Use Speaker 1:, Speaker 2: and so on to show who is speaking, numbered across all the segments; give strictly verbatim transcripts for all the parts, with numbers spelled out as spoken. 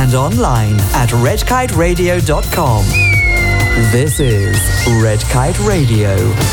Speaker 1: and online at red kite radio dot com. This is Red Kite Radio.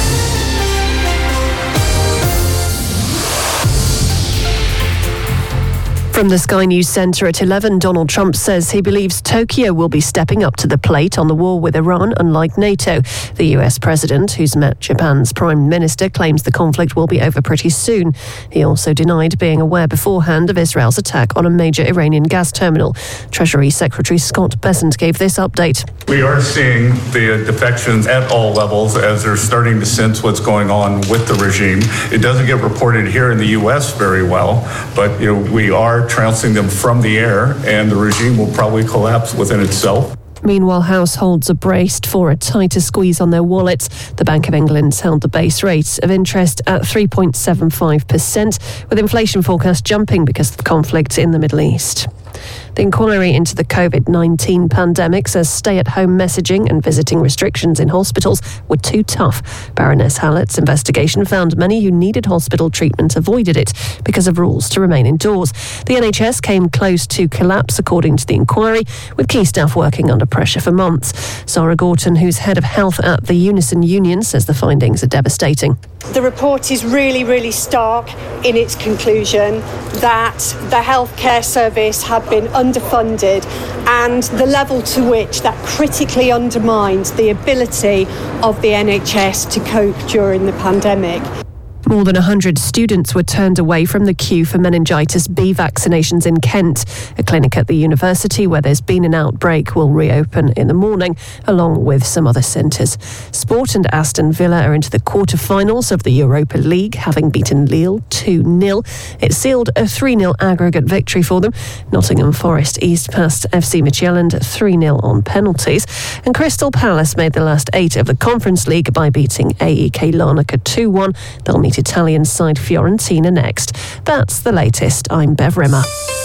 Speaker 2: From the Sky News Centre at eleven, Donald Trump says he believes Tokyo will be stepping up to the plate on the war with Iran, unlike NATO. The U S president, who's met Japan's prime minister, claims the conflict will be over pretty soon. He also denied being aware beforehand of Israel's attack on a major Iranian gas terminal. Treasury Secretary Scott Bessent gave this update.
Speaker 3: We are seeing the defections at all levels as they're starting to sense what's going on with the regime. It doesn't get reported here in the U S very well, but you know we are trouncing them from the air, and the regime will probably collapse within itself.
Speaker 2: Meanwhile, households are braced for a tighter squeeze on their wallets. The Bank of England's held the base rate of interest at three point seven five percent, with inflation forecast jumping because of the conflict in the Middle East. The inquiry into the covid nineteen pandemic says stay-at-home messaging and visiting restrictions in hospitals were too tough. Baroness Hallett's investigation found many who needed hospital treatment avoided it because of rules to remain indoors. The N H S came close to collapse, according to the inquiry, with key staff working under pressure for months. Sarah Gorton, who's head of health at the Unison Union, says the findings are devastating.
Speaker 4: The report is really, really stark in its conclusion that the healthcare service had been underfunded, and the level to which that critically undermined the ability of the N H S to cope during the pandemic.
Speaker 2: More than one hundred students were turned away from the queue for meningitis B vaccinations in Kent. A clinic at the university where there's been an outbreak will reopen in the morning, along with some other centres. Sport and Aston Villa are into the quarter-finals of the Europa League, having beaten Lille two nil. It sealed a three nil aggregate victory for them. Nottingham Forest eased past F C Midtjylland three nil on penalties. And Crystal Palace made the last eight of the Conference League by beating A E K Larnaca two one. They'll meet Italian side Fiorentina next. That's the latest. I'm Bev Rimmer.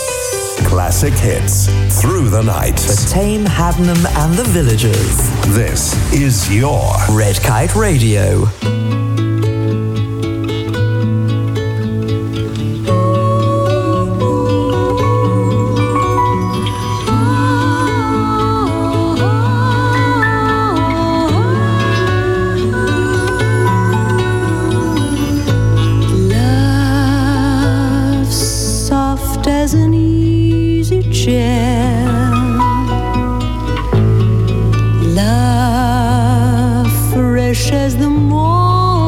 Speaker 5: Classic hits through the night.
Speaker 1: The Tame, Haddenham and the Villagers.
Speaker 5: This is your
Speaker 1: Red Kite Radio.
Speaker 6: As an easy chair, love fresh as the morning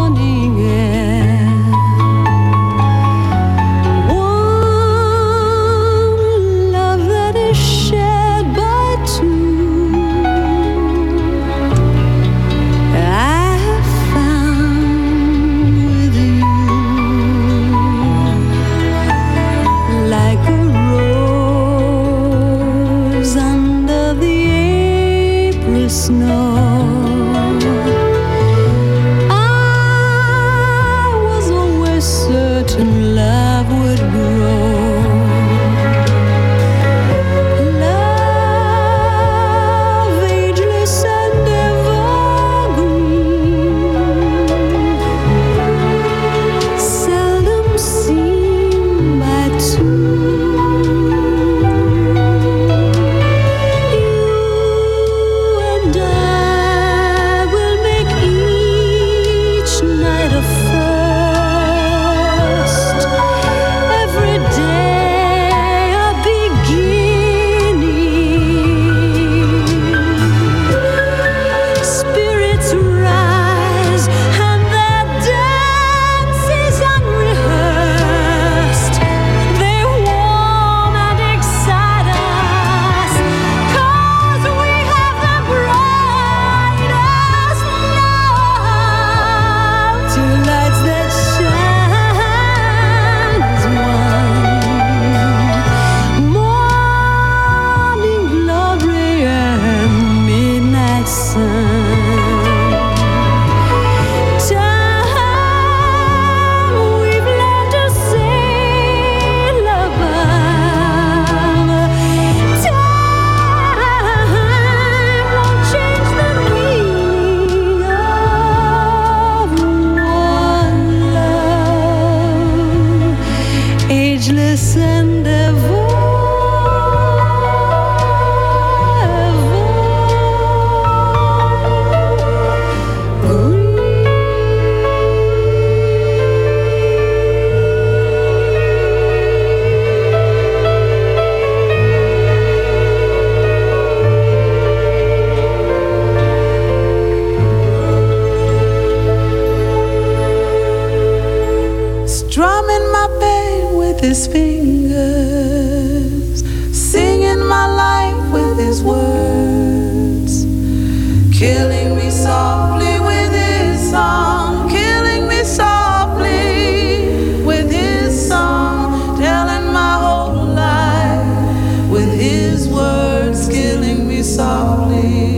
Speaker 7: his words, killing me softly with his song, killing me softly with his song, telling my whole life with his words, killing me softly.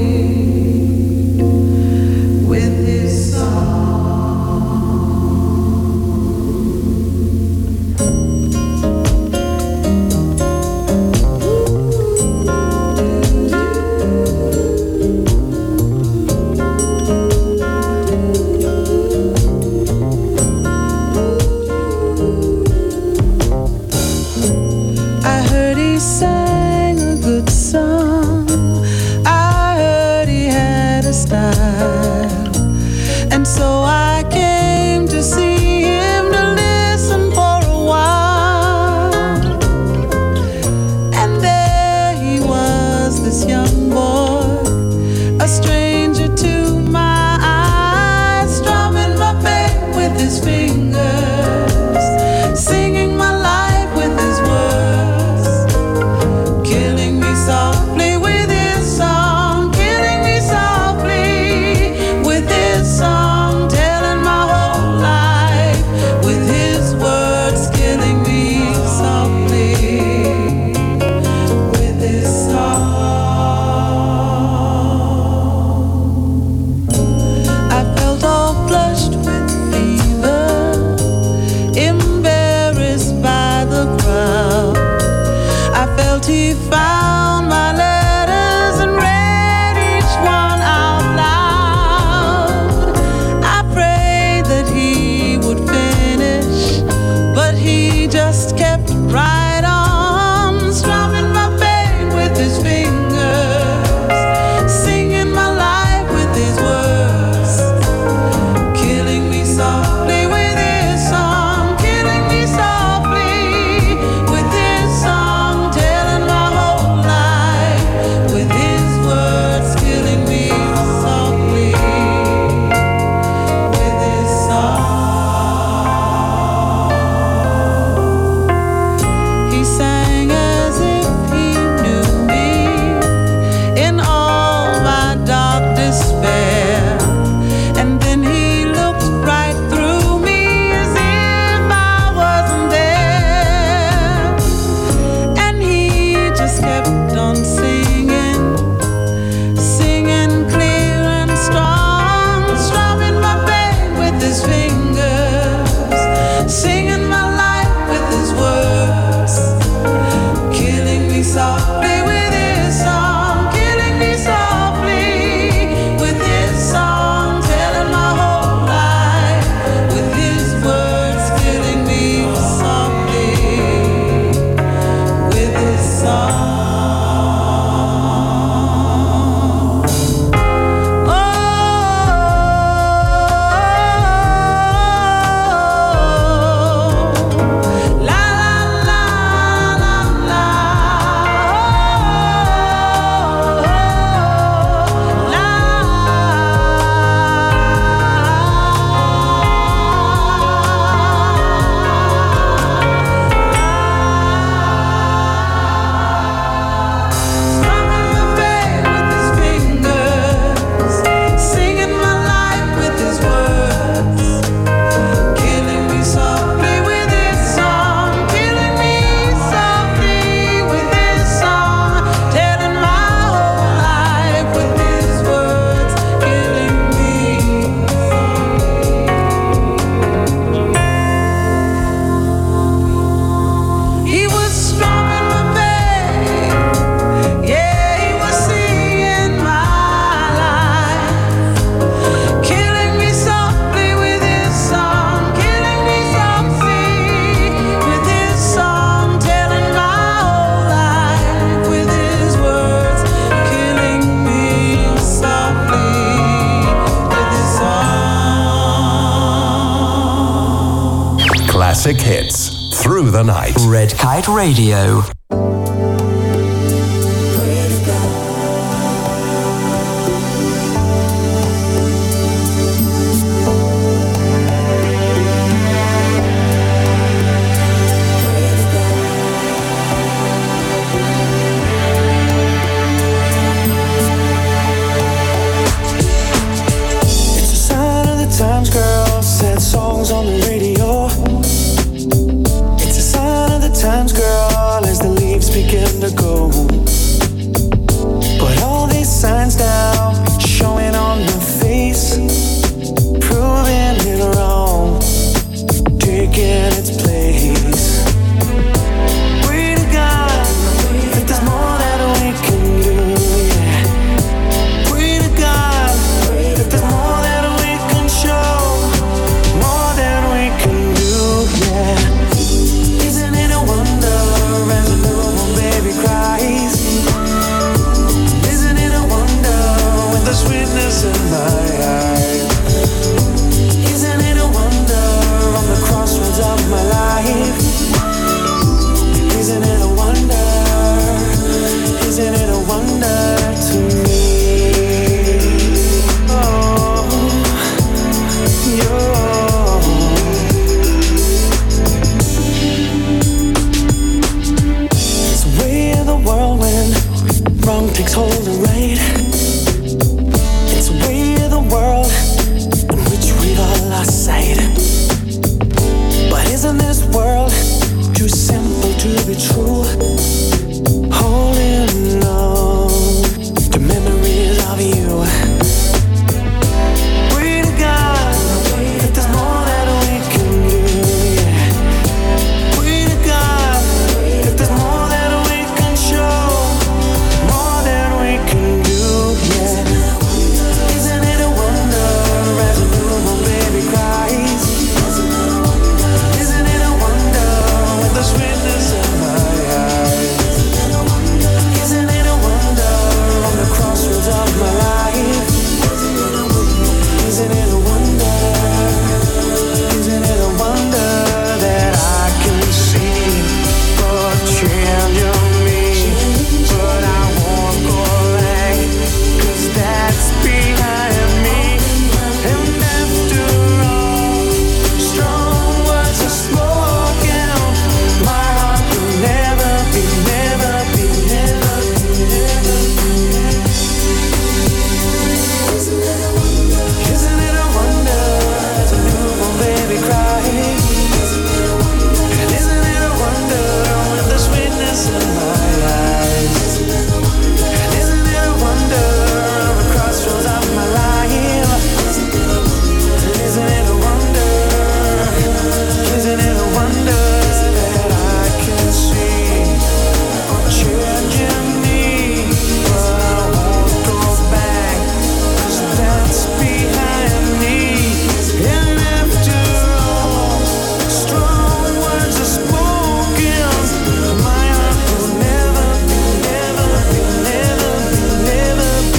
Speaker 7: And so I came to see him, to listen for a while. And there he was, this young boy, a stranger to my eyes, strumming my back with his fingers, singing my life with his words, killing me softly with his song, killing me softly with his song, telling my whole life with his words, killing me softly with his song. I felt all flushed with fever, embarrassed by the crowd. I felt he found my letters and read each one out loud. I prayed that he would finish, but he just kept right on, strumming my pain with his fingers, singing my life with his words, killing me softly with his song, killing me softly with his song, telling my whole life with his words, killing me softly with his song. He sang as if he knew me in all my dark despair, and then he looked right through me as if I wasn't there, and he just kept on singing, singing clear and strong, strumming my pain with his fingers, singing my life with his words, killing me softly with his song, killing me softly with his song, telling my whole life with his words, killing me softly with his song. He was strumming my pain, yeah, he was singing my life, killing me softly with his song, killing me softly with his song, telling my whole life with his words, killing me softly with his song.
Speaker 5: Classic hits through the night.
Speaker 1: Red Kite Radio.
Speaker 8: tolerate. It's a way of the world in which we've all lost sight. But isn't this world too simple to be true? Holding on to memories of you. Pray to God that there's more that we can do. Yeah. Pray to God that there's more that we can show, more than we can do. Yeah. Isn't it a wonder as a newborn baby cries? Isn't it a wonder with the sweetness in my eyes? Isn't it a wonder on the crossroads of my life? Isn't it a wonder? Isn't it a wonder that I can see for changing me? But I won't go back, 'cause that's behind me. And after all, strong words are spoken. My heart will never be, never be, never be, never be. Isn't it a wonder? Isn't it a wonder as a newborn baby cries? And isn't it a wonder with the sweetness in my eyes? And isn't it a wonder on the crossroads of my life? And isn't it a wonder? Isn't it a wonder that I can see for changing me? But I won't go back, 'cause that's behind me. And after all, strong words are spoken. My heart will never be, never be, never be, never be.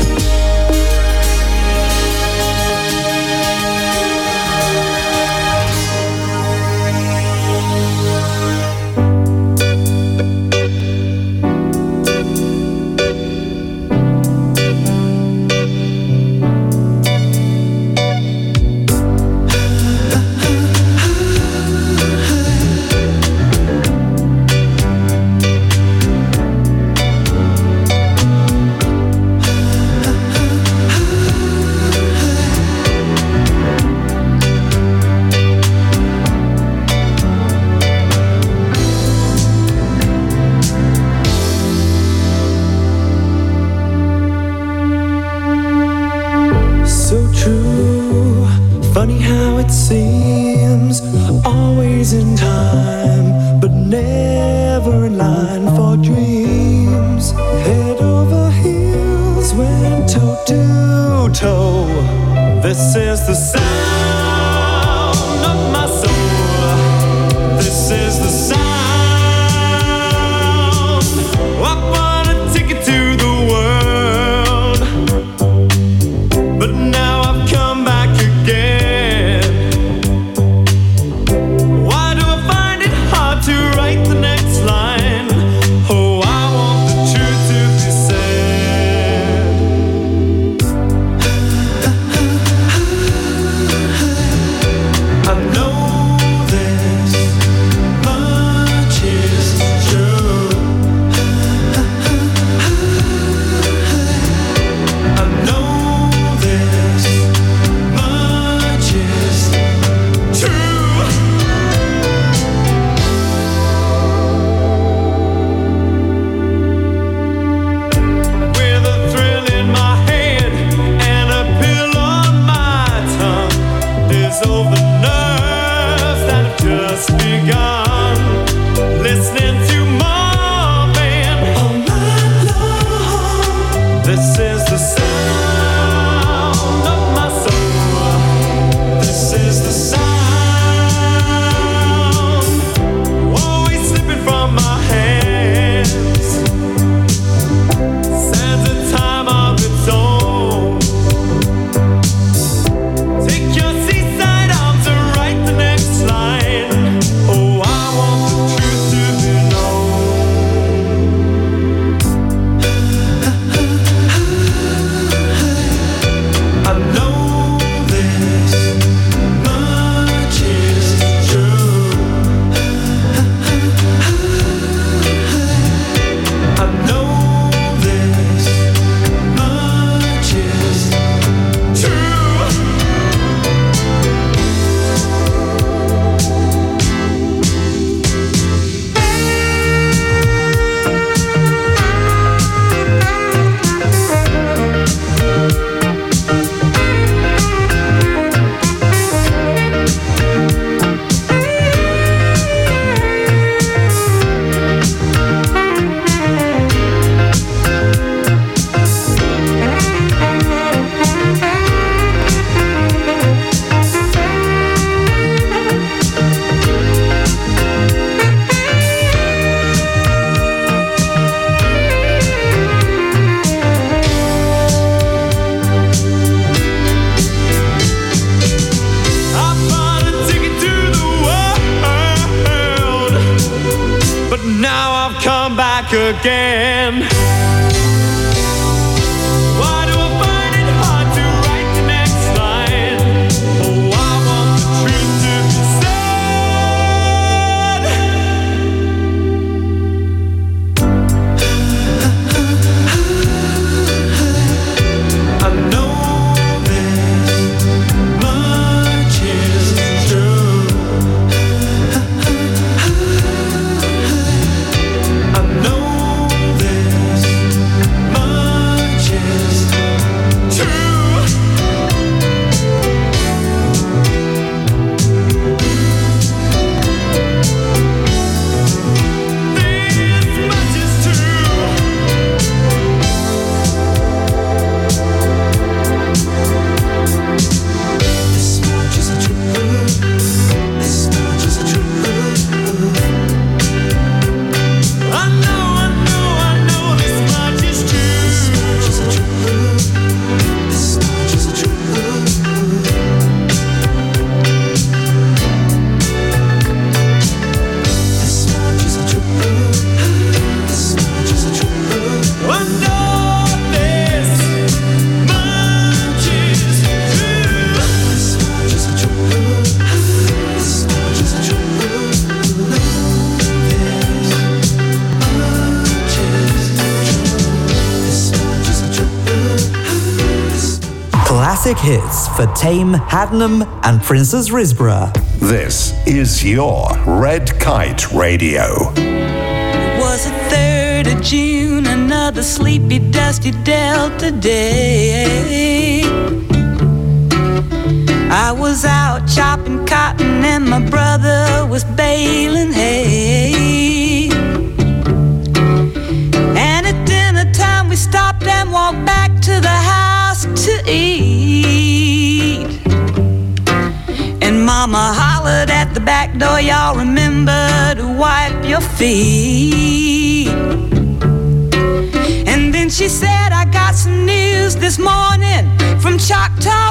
Speaker 8: So true, funny how it seems, always in time, but never in line for dreams. Head over heels, went toe to toe. This is the sound of my soul. This is the sound. I wanna take it to the world, but now I've come back again. Why do I find it hard to write the next line? Oh, I want the truth to be said. I know this much is true. I know this much is true. With a thrill in my head and a pill on my tongue, there's all the nerves that have just begun. Listening to Marvin all night long. This is the sound of my soul. This is the sound, always slipping from my hands. Stands a time of its own. Take your seaside arms and write the next line. Oh, I want the truth to be known.
Speaker 9: again. Why do I find it hard to write the next line? Oh, I want the truth to be said. I know
Speaker 1: Classic hits for Tame, Hadnam and Princess Risborough.
Speaker 5: This is your Red Kite Radio.
Speaker 6: It was the third of June, another sleepy, dusty Delta day. I was out chopping cotton and my brother was baling hay. And at dinner time we stopped and walked back to the house to eat. And Mama hollered at the back door, y'all remember to wipe your feet. And then she said, I got some news this morning from Choctaw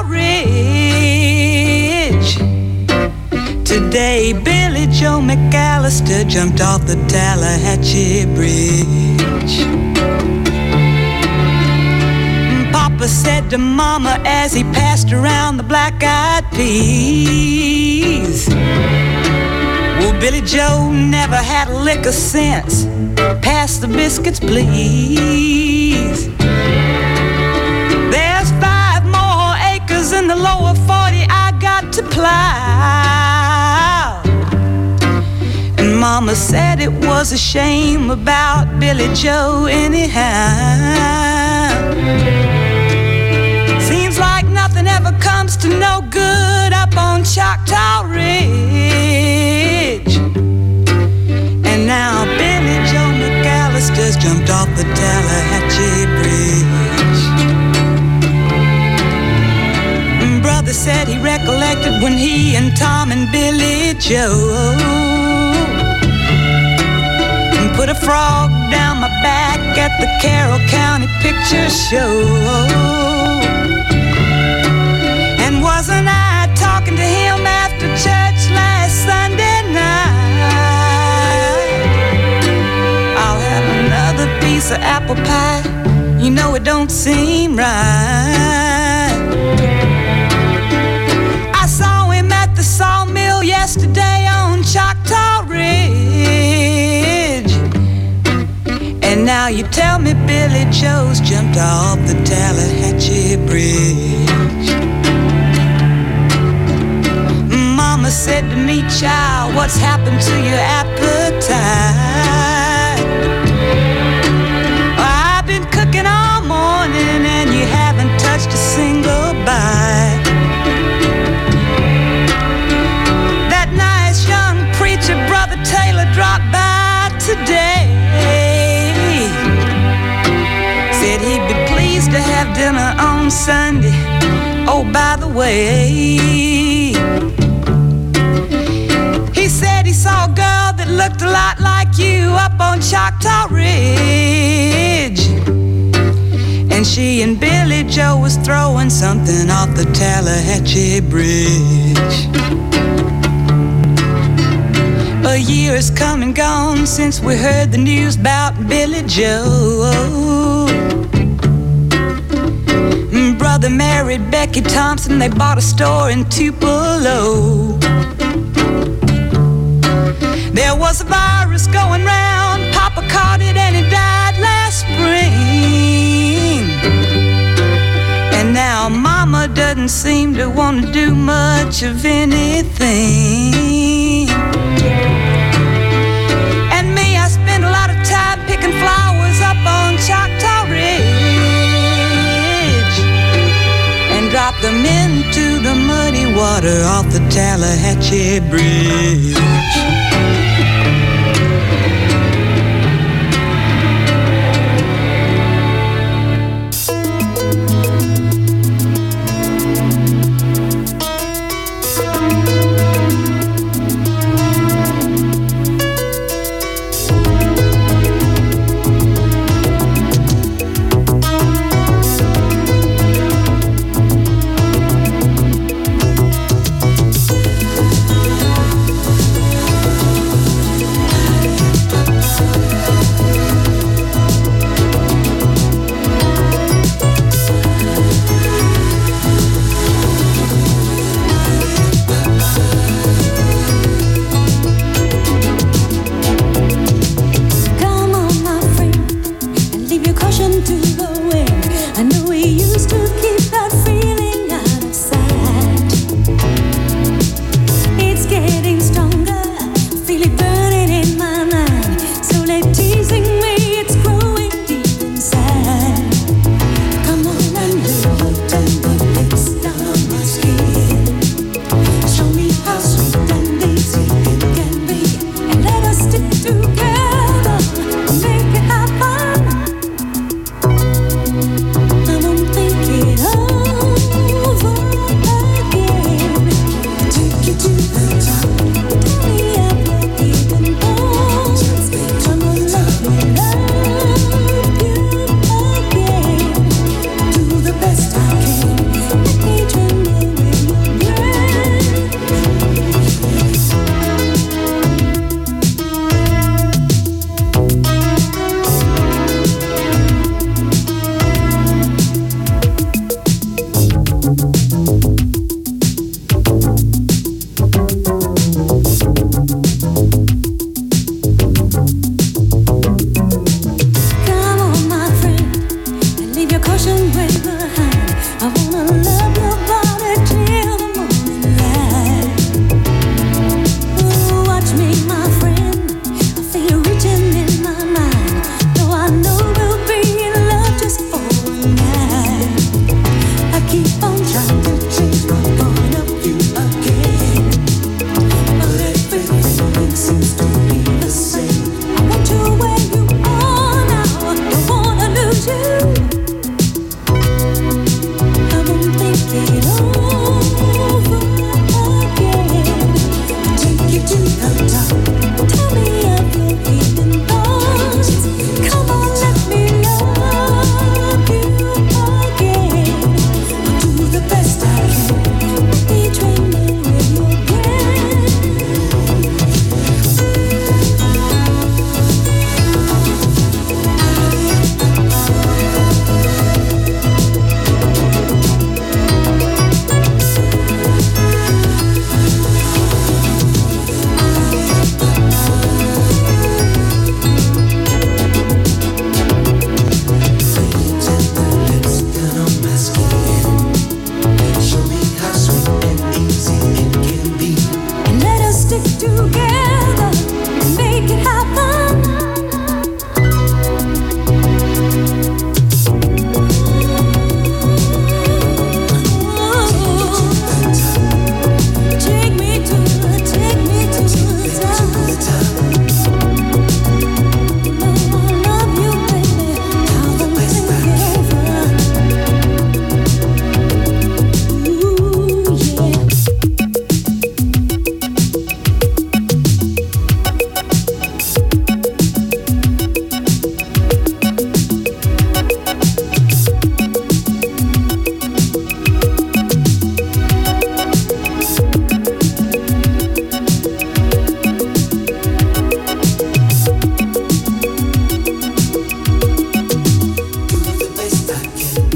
Speaker 6: Ridge. Today Billy Joe McAllister jumped off the Tallahatchie Bridge. Papa said to Mama as he passed around the black-eyed peas, well, Billy Joe never had a lick of sense. Pass the biscuits, please. There's five more acres in the lower forty I got to plow. And Mama said it was a shame about Billy Joe anyhow. Seems like nothing ever comes to no good up on Choctaw Ridge. And now Billy Joe McAllister's jumped off the Tallahatchie Bridge. Brother said he recollected when he and Tom and Billy Joe put a frog down my back at the Carroll County Picture Show. And wasn't I talking to him after church last Sunday night? I'll have another piece of apple pie. You know it don't seem right. I saw him at the sawmill yesterday on Choctaw Ridge. And now you tell me Billy Joe's jumped off the Tallahatchie Bridge. Mama said to me, child, what's happened to your appetite? Well, I've been cooking all morning and you haven't touched a single bite. That nice young preacher, Brother Taylor, dropped by today. Said he'd be pleased to have dinner on Sunday. Oh, by the way, he said he saw a girl that looked a lot like you up on Choctaw Ridge. And she and Billy Joe was throwing something off the Tallahatchie Bridge. A year has come and gone since we heard the news about Billy Joe. Brother married Becky Thompson, they bought a store in Tupelo. There was a virus going round, Papa caught it and he died last spring. And now Mama doesn't seem to want to do much of anything. And me, I spend a lot of time picking flowers up on Choctaw Ridge and drop them into the muddy water off the Tallahatchie Bridge.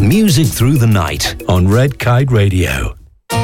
Speaker 10: Music through the night on Red Kite Radio.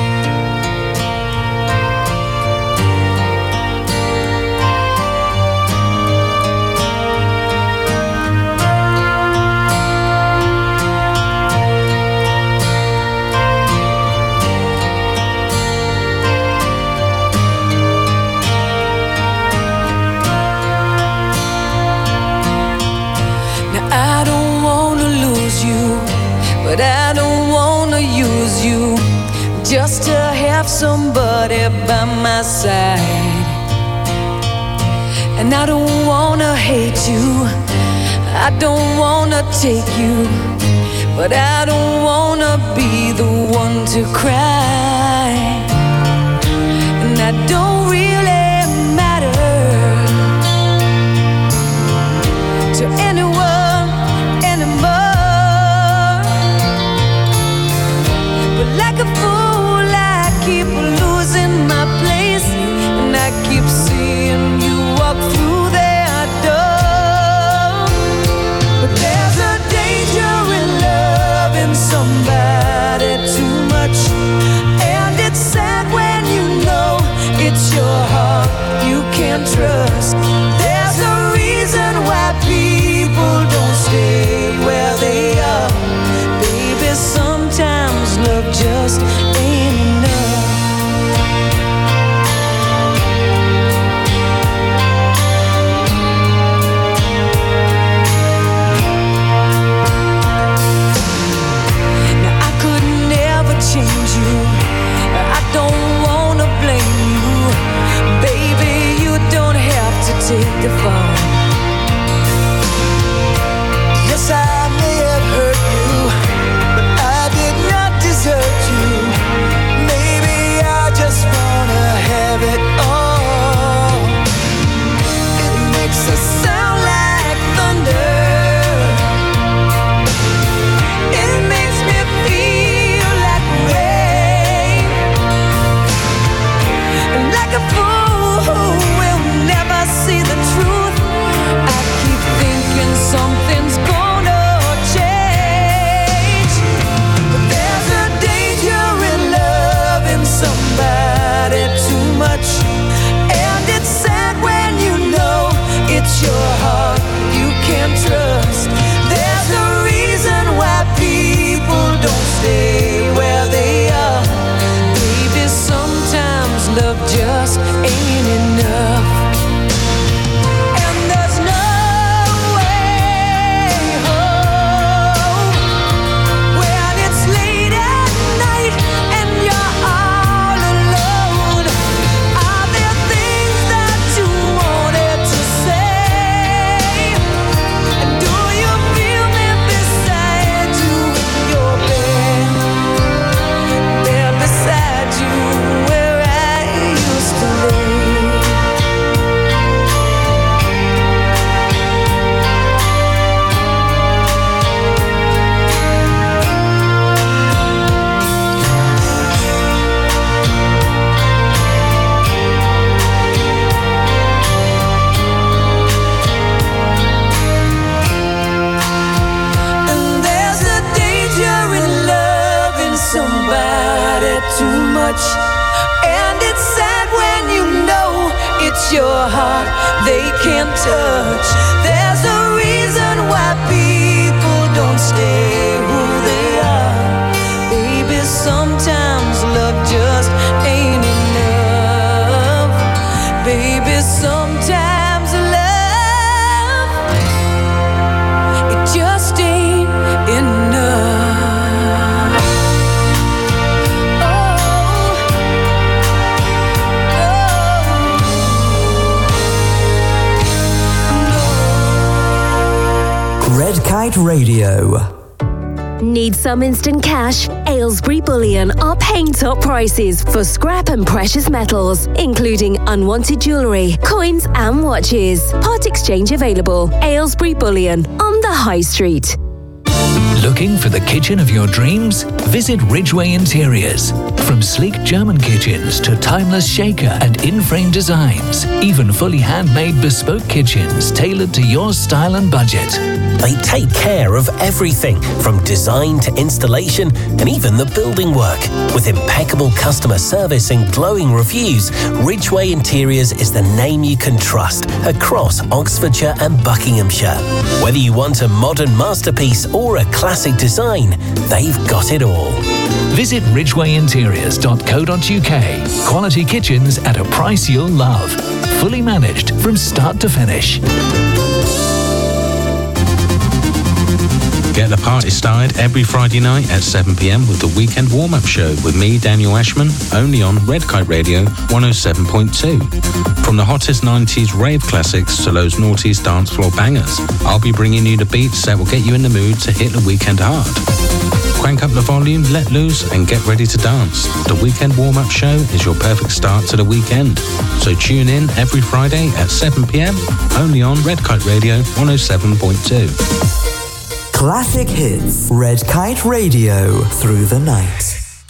Speaker 6: But I don't wanna use you just to have somebody by my side. And I don't wanna hate you, I don't wanna take you, but I don't wanna be the one to cry. And I don't really matter to anyone anymore. Like a fool, I keep losing my place, and I keep seeing you walk through their door. But there's a danger in loving somebody too much, and it's sad when you know it's your heart you can't trust. There's a reason why people don't stay where they are. Baby, sometimes love just ain't enough. Now I could never change you, I don't wanna blame you. Baby, you don't have to take the fall. Yes, I may have hurt you, but I did not desert you. Maybe I just wanna have it all. It makes us sound like thunder. It makes me feel like rain, and like a fool who will never see the truth. I keep thinking something's gonna change. But there's a danger in loving somebody too much, and it's sad when you know it's your heart you can't trust. There's a reason why people don't stay where they are. Baby, sometimes love just ain't enough. And there's no way home when it's late at night and you're all alone. Are there things that you wanted to say? And do you feel me beside you in your bed? There beside you where I used to lay. And there's a danger in loving somebody too much, and it's sad when you know it's your heart they can't touch. There's a reason why people don't stay who they are. Baby, sometimes love just ain't enough. Baby, sometimes love, it just ain't enough.
Speaker 1: Red Kite Radio.
Speaker 11: Need some instant cash? Aylesbury Bullion are paying top prices for scrap and precious metals, including unwanted jewellery, coins and watches. Part exchange available. Aylesbury Bullion on the High Street.
Speaker 12: Looking for the kitchen of your dreams? Visit Ridgeway Interiors. From sleek German kitchens to timeless shaker and in-frame designs, even fully handmade bespoke kitchens tailored to your style and budget.
Speaker 13: They take care of everything from design to installation and even the building work. With impeccable customer service and glowing reviews, Ridgeway Interiors is the name you can trust across Oxfordshire and Buckinghamshire. Whether you want a modern masterpiece or a classic design, they've got it all.
Speaker 12: Visit ridgeway interiors dot co dot uk. Quality kitchens at a price you'll love. Fully managed from start to finish.
Speaker 14: Get the party started every Friday night at seven p m with the Weekend Warm-Up Show with me, Daniel Ashman, only on Red Kite Radio one oh seven point two. From the hottest nineties rave classics to those noughties dance floor bangers, I'll be bringing you the beats that will get you in the mood to hit the weekend hard. Crank up the volume, let loose, and get ready to dance. The Weekend Warm-Up Show is your perfect start to the weekend. So tune in every Friday at seven p m, only on Red Kite Radio one oh seven point two.
Speaker 1: Classic hits. Red Kite Radio through the night.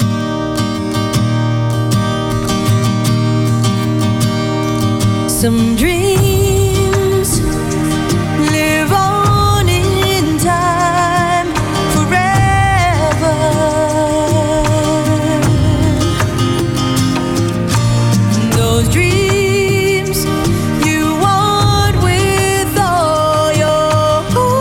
Speaker 7: Some dreams live on in time forever. Those dreams you want with all your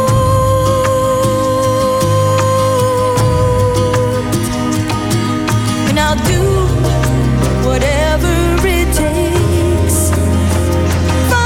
Speaker 7: heart. And I'll do whatever it takes. Find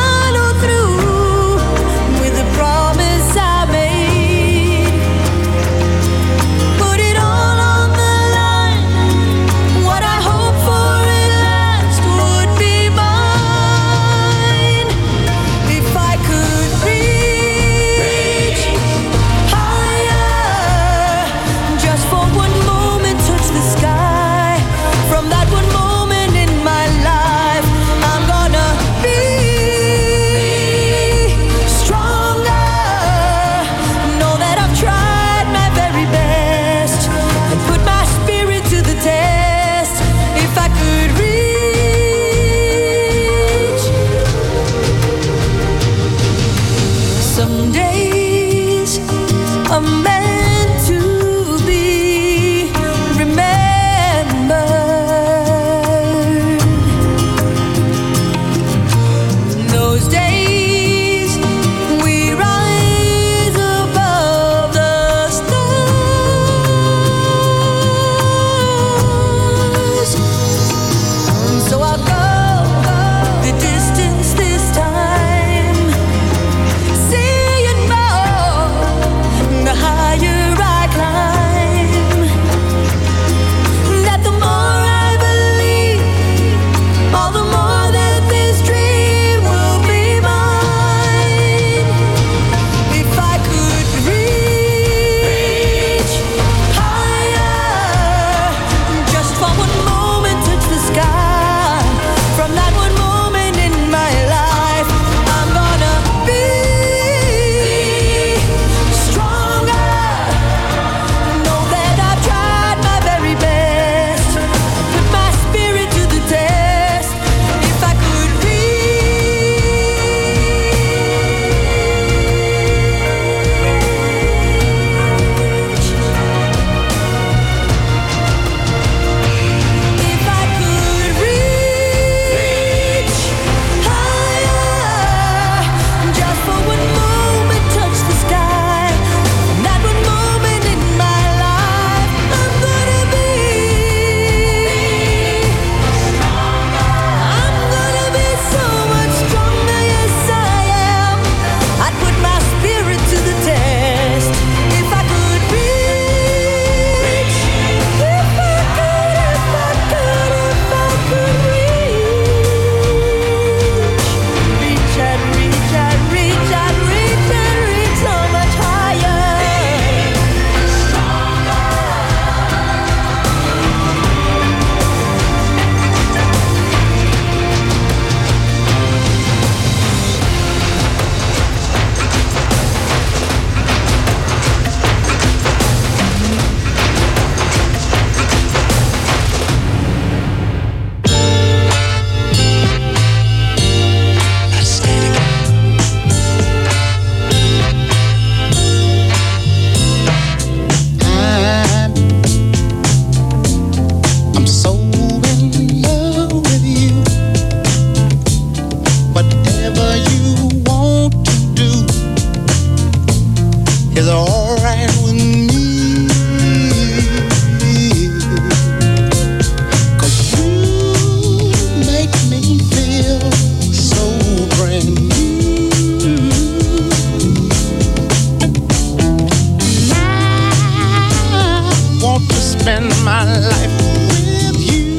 Speaker 15: spend my life with you.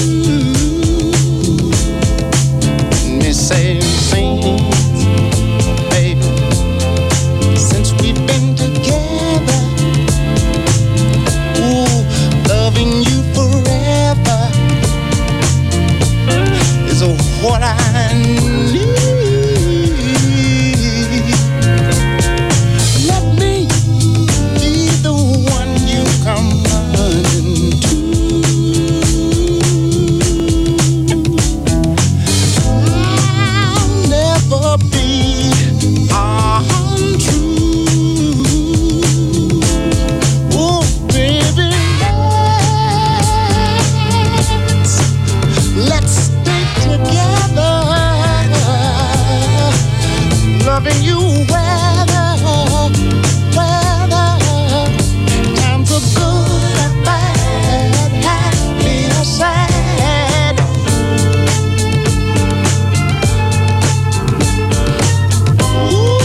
Speaker 15: Let me say things, baby, since we've been together. Ooh, loving you forever is what I need. Let me be the one you come running to. I'll never be untrue. Oh, baby, let's, let's stay together. Loving you weather, weather, times are good and bad, happy or sad. Ooh,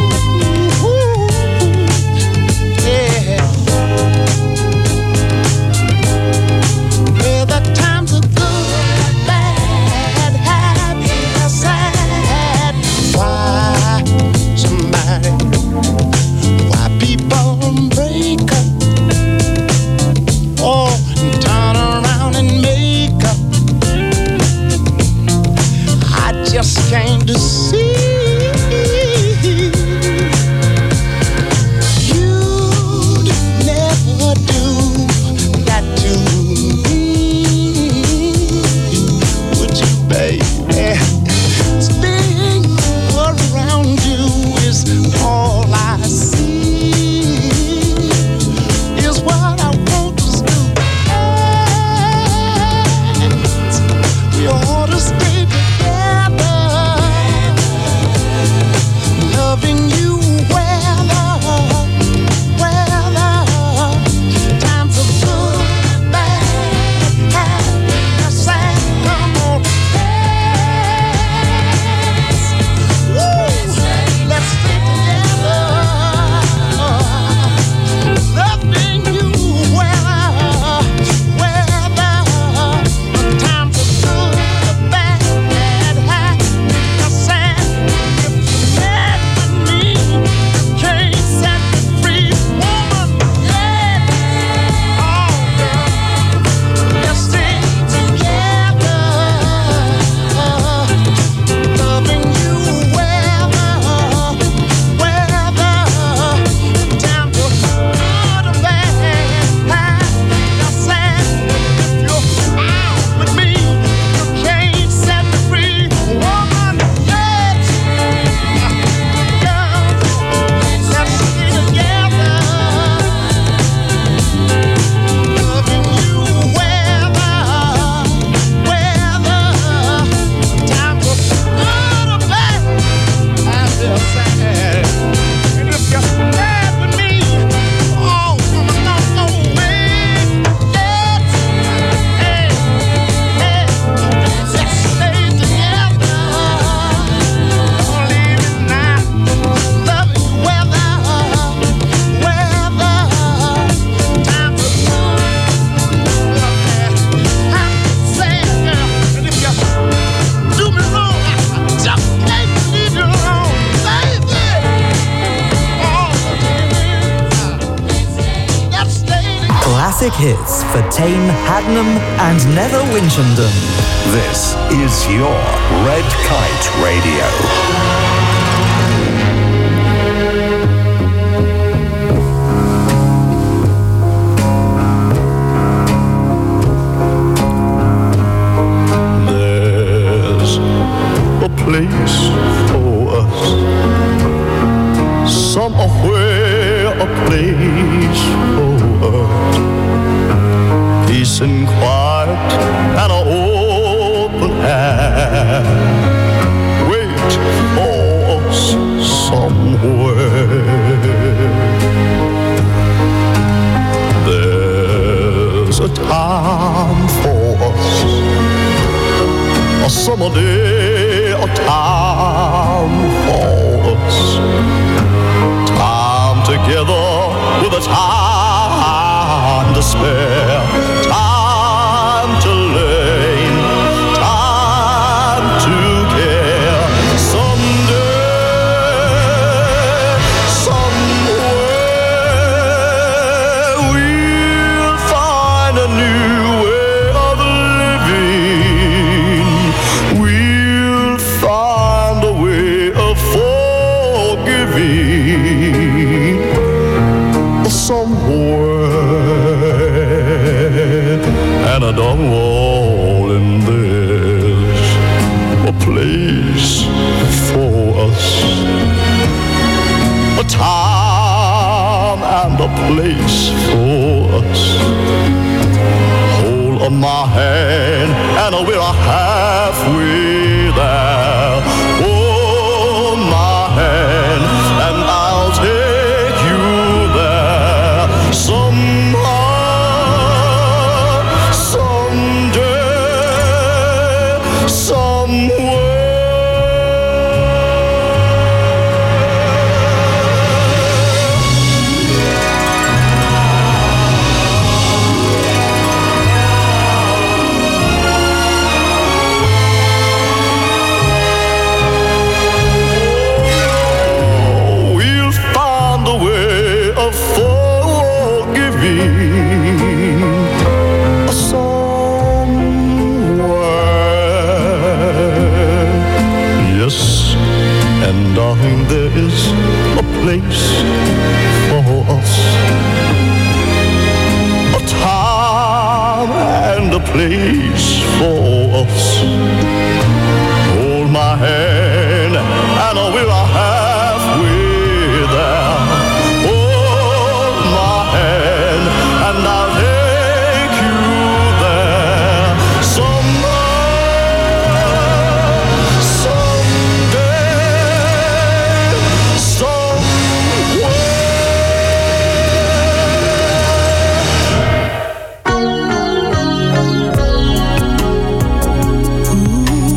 Speaker 15: yeah. Well, the times are good, bad, happy or sad. Why somebody, why people break up? Oh, and turn around and make up. I just came to see you'd never do that to me, would you, baby? Staying around you is all I see, is what I want to do. We ought to stay together, loving you weather, weather, times are good, bad, happy or sad. Come on, let's, let's stay together, loving you weather, weather, times are good, bad, happy or sad. If you're mad with me, you can't set me free, woman. Yeah. Oh, girl, let's stay together, loving you weather, weather, times are good or bad, happy or sad. If you're out with me, you can't set me free, woman. Let's, girl, let's stay together, loving you weather, weather, times are good or bad, happy or sad. And if you're mad with me, oh, woman, no, no way. Let's, hey, hey, let's stay together. Don't leave me now. Loving you weather, weather, times are good, happy, sad, girl. And if you do me wrong, I just can't leave you alone, baby. Oh, baby, let's stay together.
Speaker 1: Classic hits for Tame Hadnam and Nether Winchenden.
Speaker 5: This is your Red Kite Radio.
Speaker 16: There's a place for us, somewhere, a place for us. Peace and quiet and an open hand wait for us somewhere. There's a time for us, a summer day, a time for us. Time together with a time to spare, time to learn, time to care. Someday, somewhere, we'll find a new way of living. We'll find a way of forgiving. Somewhere, and I don't want in this a place for us, a time and a place for us. Hold on my hand, and we're halfway there. Hold my hand, and I'll take you there. Somehow, someday, somewhere. We'll find a way of forgiving somewhere. Yes, and darling, there is a place for us, a time and a place for us. Hold my hand, and we're halfway there. Hold my hand, and I'll take you there. Someday, someday, somewhere.
Speaker 8: Ooh.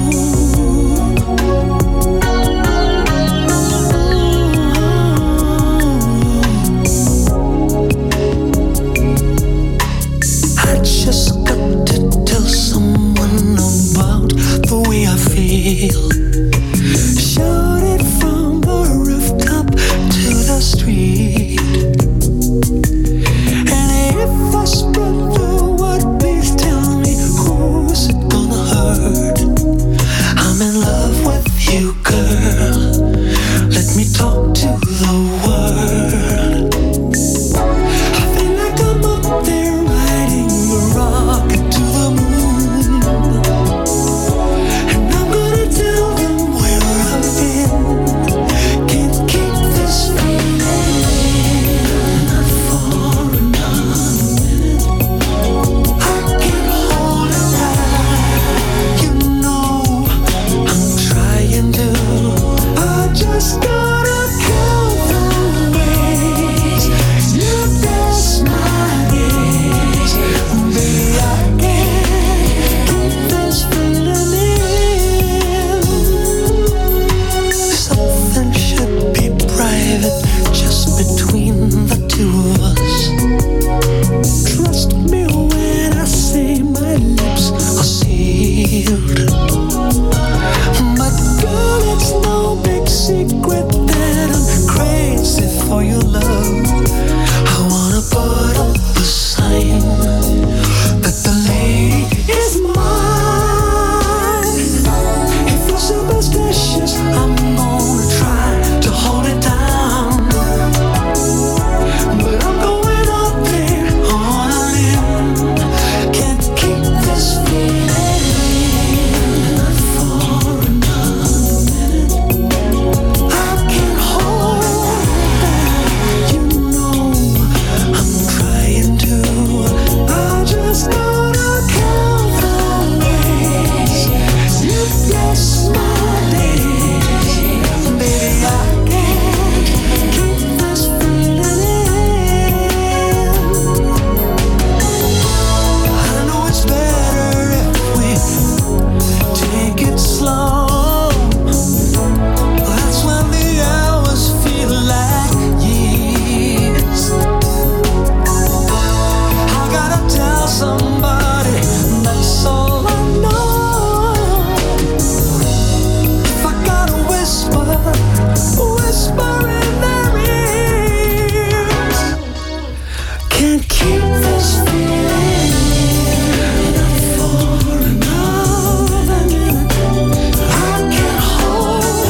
Speaker 8: can't keep this feeling. Not for another minute. I can't hold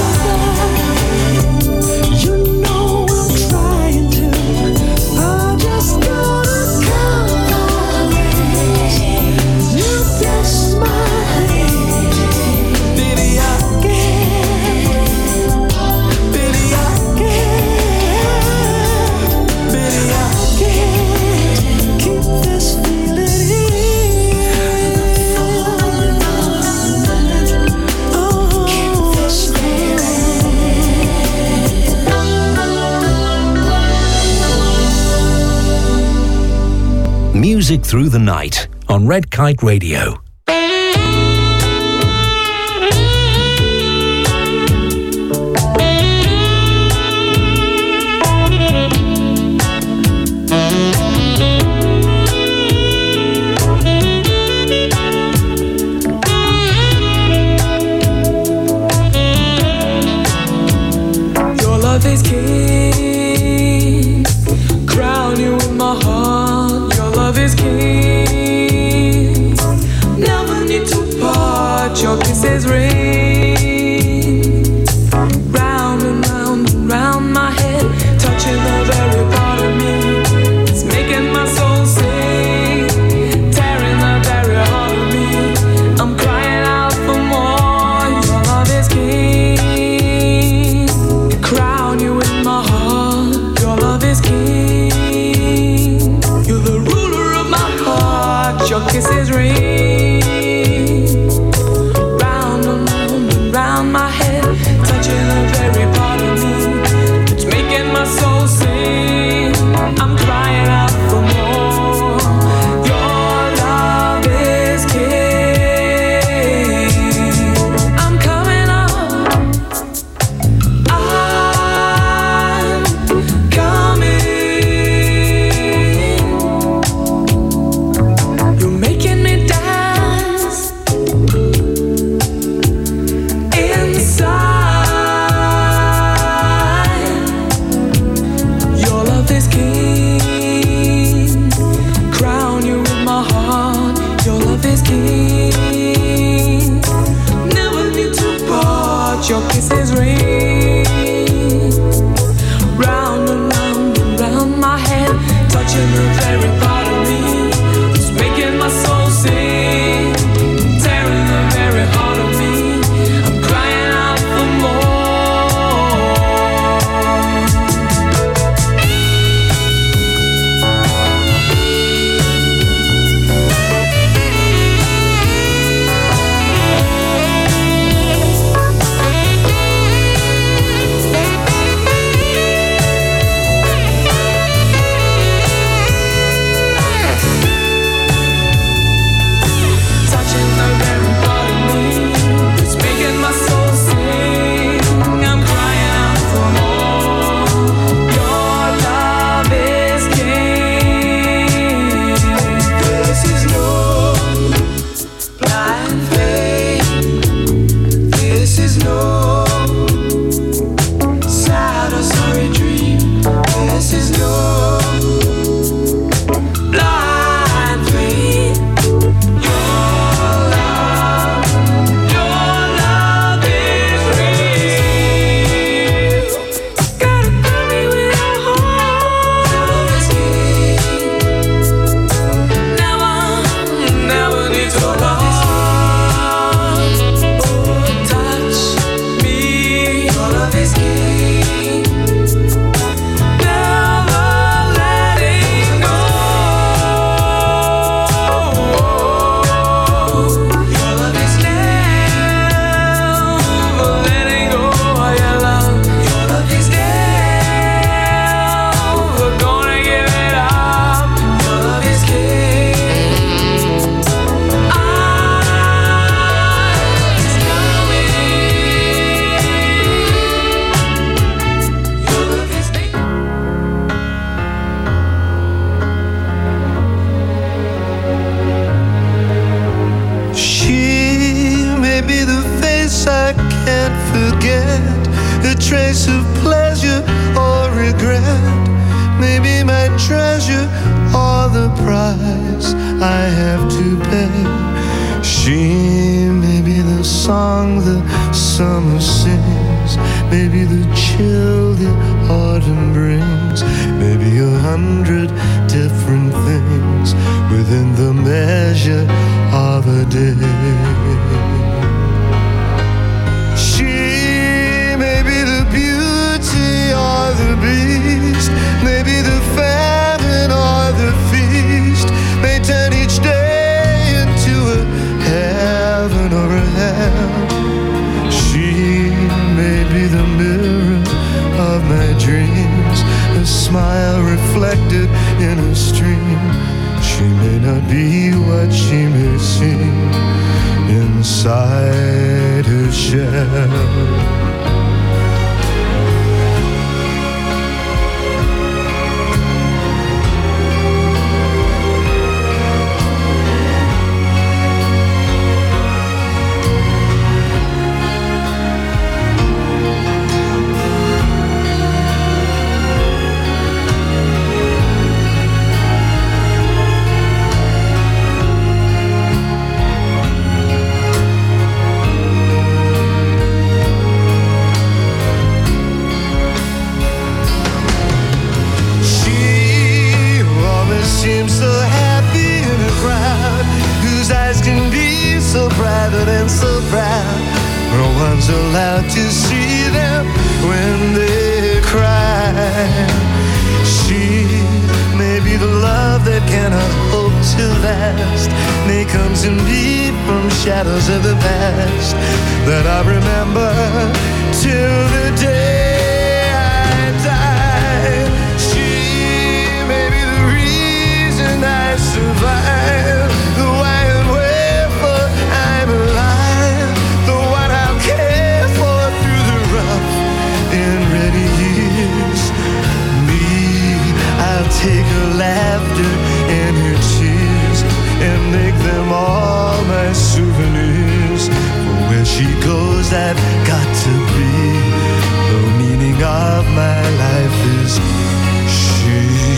Speaker 8: back. You know I'm trying to. I just gotta count my ways. You bless my hand. Baby, I can't. Baby, I can't. Baby, I can't keep this feeling in. Oh, keep this
Speaker 10: Music Through the Night on Red Kite Radio.
Speaker 8: your love is king. Crown you in my heart. Your love is king. Never need to part. Your kisses ring. Round and round and round my head, touching the very part of me. It's making my soul sing, tearing the very heart of me. I'm crying out for more. Your love is king. Crown you in my heart. Your love is king. You're the ruler of my heart. Your kisses ring. Round and round and round my head, touching the very part of me. It's making my soul sing. I'm crying out for more. Your love is king. I'm coming up. I'm coming. You're making me dance inside. Your love is king. Crown you with my heart. Your love is king. Never need to part. Your kisses ring. Round and round and round my head, touching the very part of me. It's making my soul sing, tearing the very heart of me. I'm crying out for touching the very part of me. It's making my soul sing. I'm crying out for more. Your love is king. This is no blind faith. This is no sad or sorry dream. This is no blind faith. Your love, your love is real. Gotta tell me with your heart. Your love is king. Never, never need to part. Oh, touch me. Your love is king. Never letting go. Your love is never letting go. Your love, your love is never gonna give it up. Your love is king. I'm coming. Your love is king.
Speaker 16: She may be the face I can't forget, a trace of pleasure or regret, maybe my treasure or price I have to pay. She may be the song the summer sings, maybe the chill the autumn brings, maybe a hundred different things within the measure of a day. She may be the beauty or the beast, maybe the famine or the feast, may turn each day into a heaven or a hell. She may be the mirror of my dreams, a smile reflected in a stream. She may not be what she may seem inside her shell. Allowed to see them when they cry. She may be the love that cannot hope to last, may comes in deep from shadows of the past that I remember till the day I die. She may be the reason I survive, the why and wherefore I'm alive, the one I'll care for through the rough and ready years. Me, I'll take her laughter and her tears and make them all my souvenirs. For where she goes, I've got to be. The meaning of my life is she.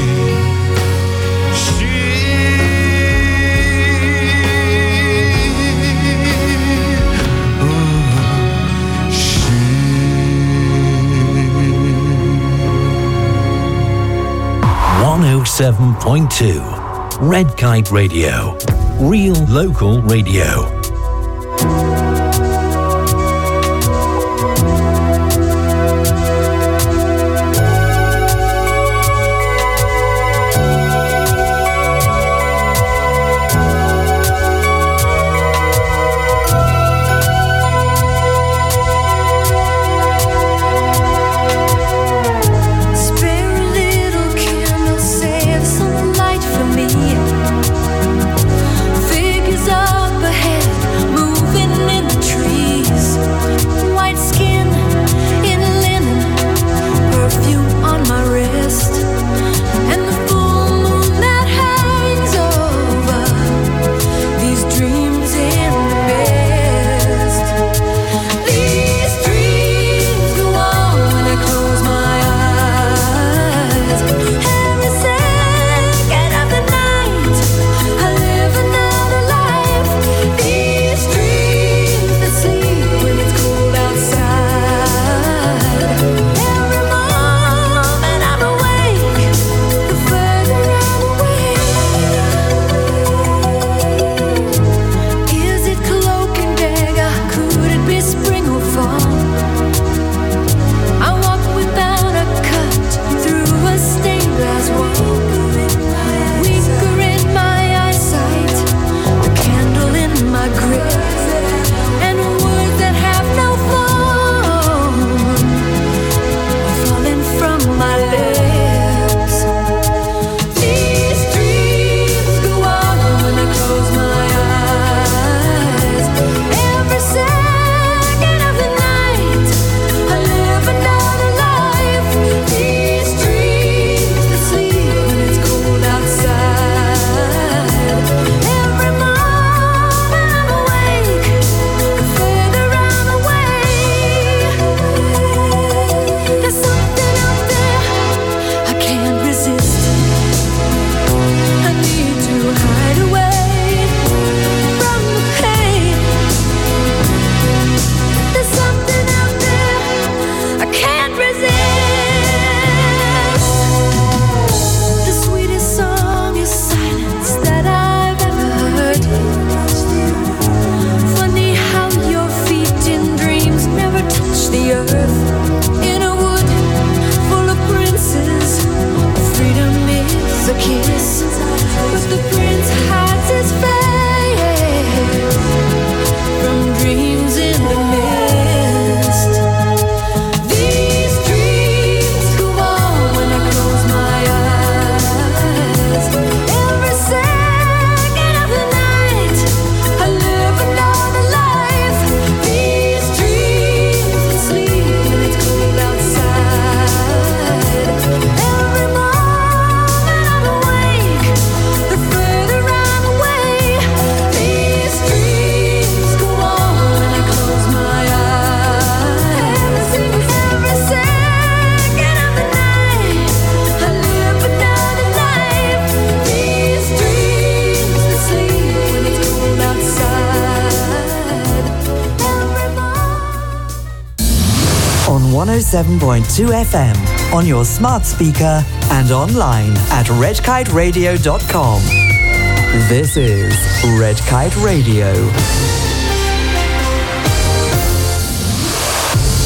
Speaker 10: one oh seven point two Red Kite Radio. Real local radio.
Speaker 17: Figures up ahead, moving
Speaker 1: oh seven point two F M on your smart speaker and online at red kite radio dot com. This is Red Kite Radio.